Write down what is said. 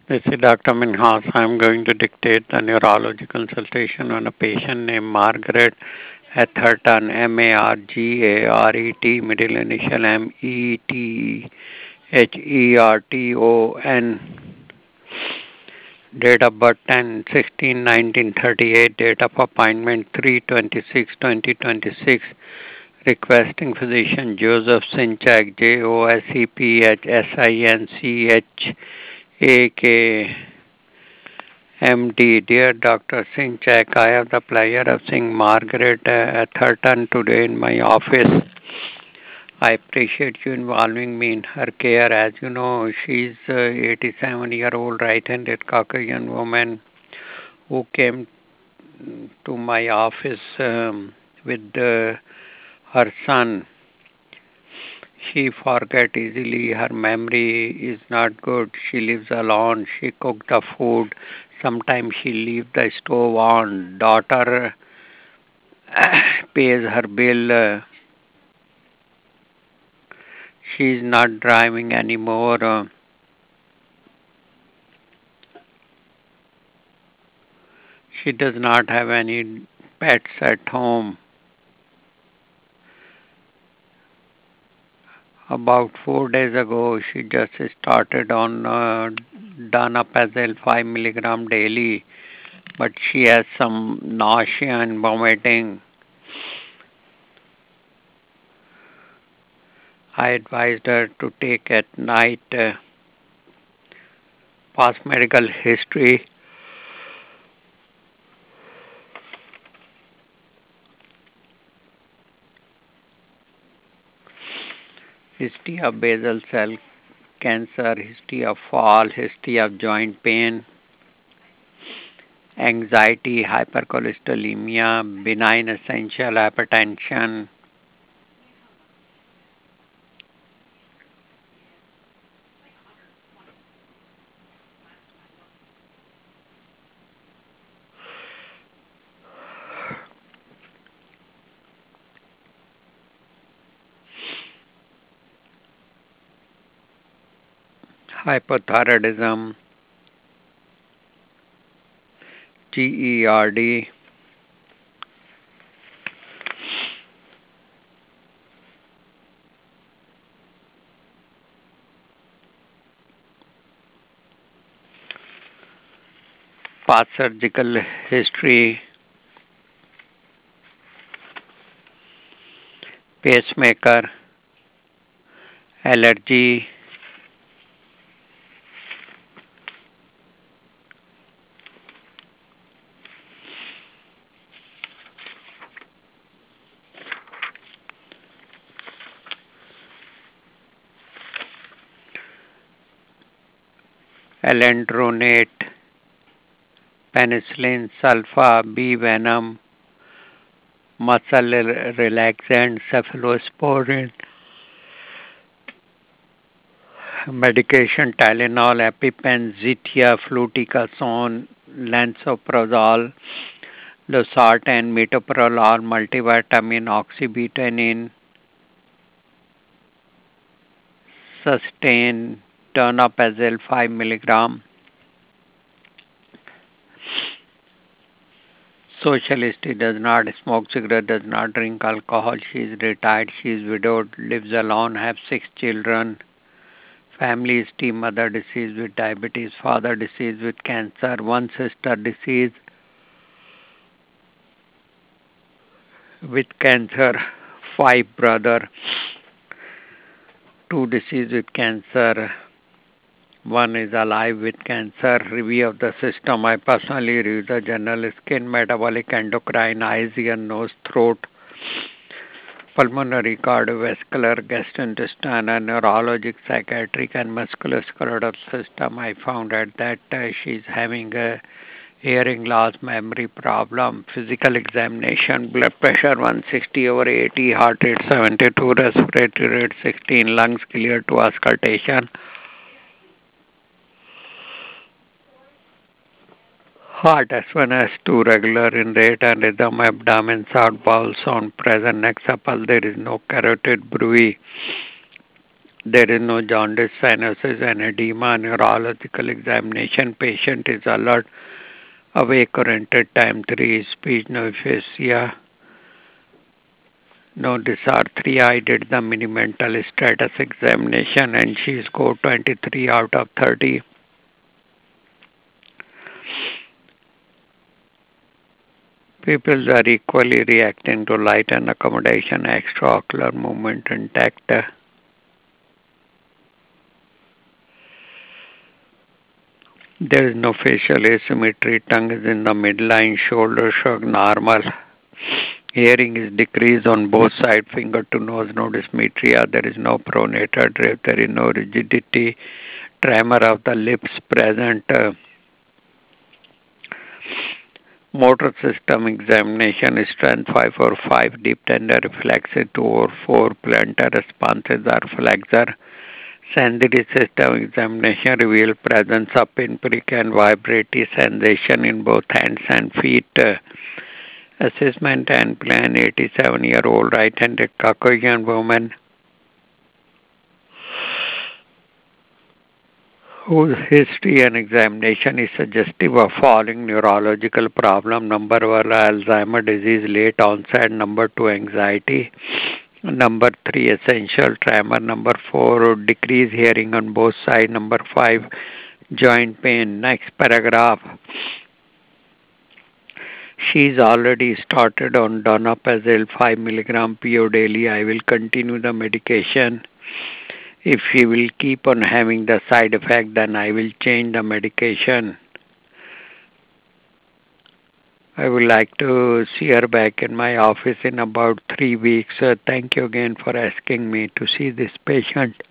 This is Dr. Minhas. I'm going to dictate the neurology consultation on a patient named Margaret Atherton, Margaret, middle initial Metherton. Date of birth 10/16/1938. Date of appointment 3/26/2026. Requesting physician Joseph Sinchak, JOSEPHSINCHAK. MD. Dear Dr. Sinchak, I have the pleasure of seeing Margaret Atherton today in my office. I appreciate you involving me in her care. As you know, she's an 87-year-old right-handed Caucasian woman who came to my office with her son. She forget easily. Her memory is not good. She lives alone. She cook the food. Sometimes she leave the stove on. Daughter pays her bill. She is not driving anymore. She does not have any pets at home. About 4 days ago, she just started on Danapazil 5 milligram daily, but she has some nausea and vomiting. I advised her to take at night past medical history. History of basal cell cancer, history of fall, history of joint pain, anxiety, hypercholesterolemia, benign essential hypertension. Hypothyroidism, GERD, past surgical history, pacemaker, allergy, alendronate, penicillin, sulfa, B venom, muscle relaxant, cephalosporin, medication Tylenol, EpiPen, Zetia, fluticasone, lansoprazole, losartan, metoprolol, multivitamin, oxybutynin, sustain, tonoprazole 5 milligram. Socialist, does not smoke cigarette, does not drink alcohol. She is retired, she is widowed, lives alone, have 6 children. Family history, mother deceased with diabetes, father deceased with cancer, one sister deceased with cancer, 5 brother, 2 deceased with cancer, 1 is alive with cancer. Review of the system. I personally review the general skin, metabolic, endocrine, eyes, ear, nose, throat, pulmonary, cardiovascular, gastrointestinal, neurologic, psychiatric, and musculoskeletal system. I found out that she is having a hearing loss, memory problem, physical examination, blood pressure 160/80, heart rate 72, respiratory rate 16, lungs clear to auscultation. Heart S1, S2 regular in rate and rhythm, abdomen sound, bowel sound present, next supple there is no carotid bruit. There is no jaundice, cyanosis, and edema. Neurological examination. Patient is alert, awake, oriented. Time 3. Speech, no aphasia. No, these are three. I did the mini mental status examination and she scored 23 out of 30. People are equally reacting to light and accommodation, extraocular movement intact. There is no facial asymmetry. Tongue is in the midline. Shoulder shrug normal. Hearing is decreased on both sides. Finger to nose, no dysmetria. There is no pronator drift. There is no rigidity. Tremor of the lips present. Motor system examination. Strength 5 or 5. Deep tender reflexes 2 or 4. Plantar responses are flexor. Sensory system examination reveal presence of pinprick and vibratory sensation in both hands and feet. Assessment and plan 87-year-old right-handed Caucasian woman whose history and examination is suggestive of following neurological problem. Number 1, Alzheimer's disease, late onset. Number 2, anxiety. Number 3, essential tremor. Number 4, decreased hearing on both sides. Number 5, joint pain. Next paragraph. She's already started on donepezil 5 milligram PO daily. I will continue the medication. If she will keep on having the side effect, then I will change the medication. I would like to see her back in my office in about 3 weeks. Thank you again for asking me to see this patient.